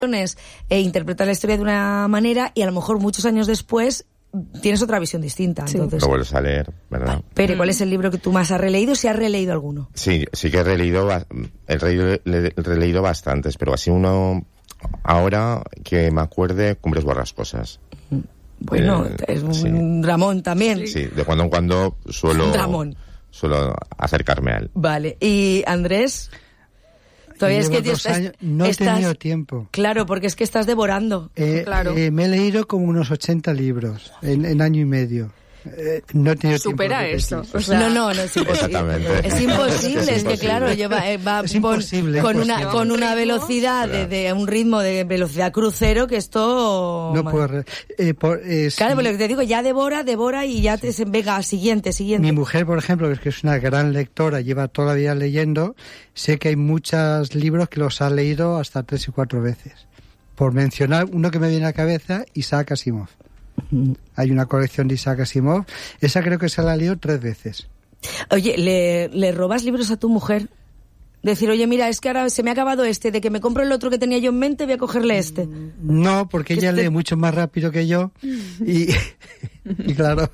interpretas la historia de una manera y a lo mejor muchos años después tienes otra visión distinta. Sí. Entonces, lo vuelves a leer, ¿verdad? Pere, ¿cuál es el libro que tú más has releído? ¿Si has releído alguno? Sí que he releído bastantes, pero así uno ahora que me acuerde, Cumbres Borrascosas. Bueno, es un dramón también. Sí, de cuando en cuando suelo acercarme a él. Vale, y Andrés... Todavía es que no he tenido tiempo. Claro, porque es que estás devorando. Claro. Me he leído como unos 80 libros en año y medio. No he tenido supera tiempo. Supera eso. O sea, no, es imposible. Exactamente. Es imposible, es que claro, va con una velocidad de un ritmo de velocidad crucero que esto... No puedo... claro, pero te digo, ya devora y ya te venga, siguiente. Mi mujer, por ejemplo, que es una gran lectora, lleva toda la vida leyendo, sé que hay muchos libros que los ha leído hasta 3 y 4 veces. Por mencionar uno que me viene a la cabeza, Isaac Asimov. Hay una colección de Isaac Asimov. Esa creo que se la ha leído 3 veces. Oye, ¿le robas libros a tu mujer? Decir, oye, mira, es que ahora se me ha acabado de que me compro el otro que tenía yo en mente, voy a cogerle este. No, porque ella lee mucho más rápido que yo y claro,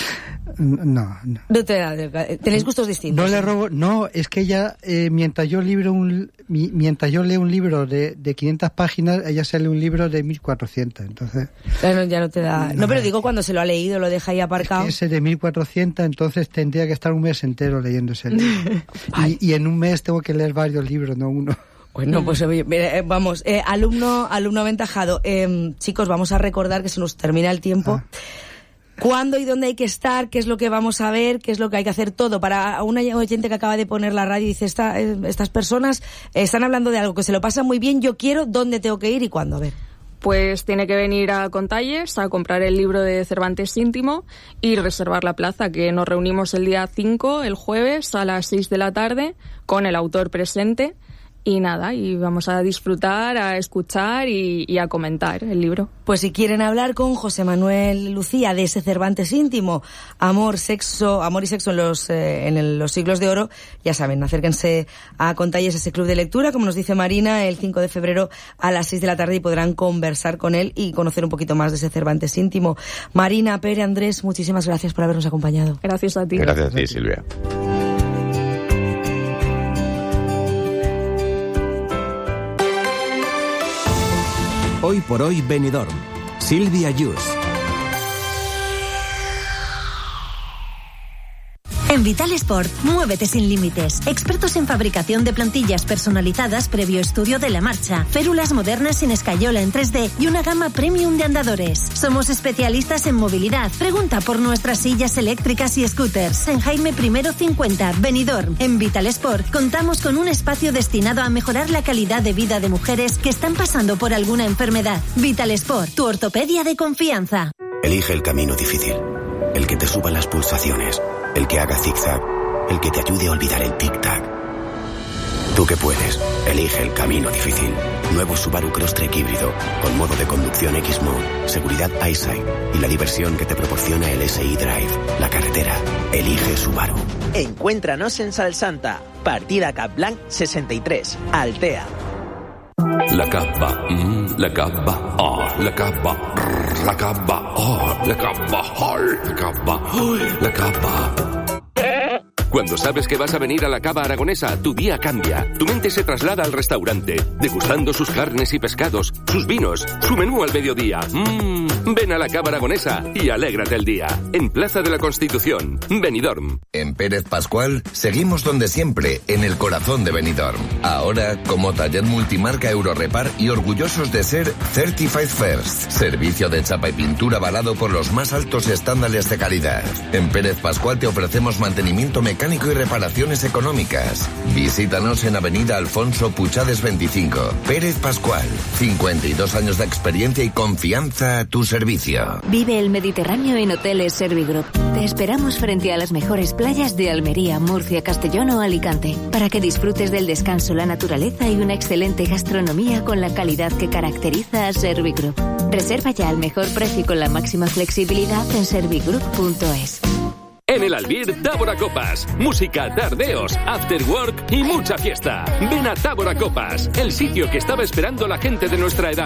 no. No te da, tenéis gustos distintos. No le robo, no, es que ella, mientras yo leo un libro de 500 páginas, ella se lee un libro de 1400, entonces... Claro, ya no te da... No, pero digo, cuando se lo ha leído, lo deja ahí aparcado. Es que ese de 1400, entonces tendría que estar un mes entero leyendo ese libro. y en un mes tengo que leer varios libros, no uno. Bueno, pues vamos, alumno aventajado. Chicos, vamos a recordar que se nos termina el tiempo. ¿Cuándo y dónde hay que estar? ¿Qué es lo que vamos a ver? ¿Qué es lo que hay que hacer? Todo. Para una oyente que acaba de poner la radio y dice, estas personas están hablando de algo que se lo pasan muy bien, yo quiero, ¿dónde tengo que ir y cuándo? A ver. Pues tiene que venir a Contalles a comprar el libro de Cervantes Íntimo y reservar la plaza, que nos reunimos el día 5, el jueves, a las 6 de la tarde, con el autor presente. Y nada, y vamos a disfrutar, a escuchar y a comentar el libro. Pues si quieren hablar con José Manuel Lucía de ese Cervantes Íntimo, amor y sexo en los siglos de oro, ya saben, acérquense a Contalles, ese club de lectura, como nos dice Marina, el 5 de febrero a las 6 de la tarde y podrán conversar con él y conocer un poquito más de ese Cervantes Íntimo. Marina, Pere, Andrés, muchísimas gracias por habernos acompañado. Gracias a ti. Gracias a ti, Silvia. Hoy por hoy Benidorm. Silvia Yus. En Vital Sport, muévete sin límites. Expertos en fabricación de plantillas personalizadas previo estudio de la marcha, férulas modernas sin escayola en 3D y una gama premium de andadores. Somos especialistas en movilidad. Pregunta por nuestras sillas eléctricas y scooters. En Jaime I 50, Benidorm. En Vital Sport contamos con un espacio destinado a mejorar la calidad de vida de mujeres que están pasando por alguna enfermedad. Vital Sport, tu ortopedia de confianza. Elige el camino difícil, el que te suba las pulsaciones, el que haga zigzag, el que te ayude a olvidar el tic-tac. Tú que puedes, elige el camino difícil. Nuevo Subaru Crosstrek híbrido, con modo de conducción X-Mode, seguridad EyeSight y la diversión que te proporciona el SI Drive. La carretera, elige Subaru. Encuéntranos en Salsanta, partida Capblanc 63, Altea. La capa, la capa, la capa, la capa, la capa, la capa, la capa. Cuando sabes que vas a venir a la Cava Aragonesa, tu día cambia. Tu mente se traslada al restaurante, degustando sus carnes y pescados, sus vinos, su menú al mediodía. Ven a la Cava Aragonesa y alégrate el día. En Plaza de la Constitución, Benidorm. En Pérez Pascual seguimos donde siempre, en el corazón de Benidorm. Ahora como taller multimarca Eurorepar y orgullosos de ser Certified First. Servicio de chapa y pintura avalado por los más altos estándares de calidad. En Pérez Pascual te ofrecemos mantenimiento mecánico y reparaciones económicas. Visítanos en Avenida Alfonso Puchades 25. Pérez Pascual, 52 años de experiencia y confianza a tu servicio. Vive el Mediterráneo en Hoteles Servigroup. Te esperamos frente a las mejores playas de Almería, Murcia, Castellón o Alicante, para que disfrutes del descanso, la naturaleza y una excelente gastronomía con la calidad que caracteriza a Servigroup. Reserva ya al mejor precio y con la máxima flexibilidad en servigroup.es. En el Albir, Tábora Copas. Música, tardeos, after work y mucha fiesta. Ven a Tábora Copas, el sitio que estaba esperando la gente de nuestra edad.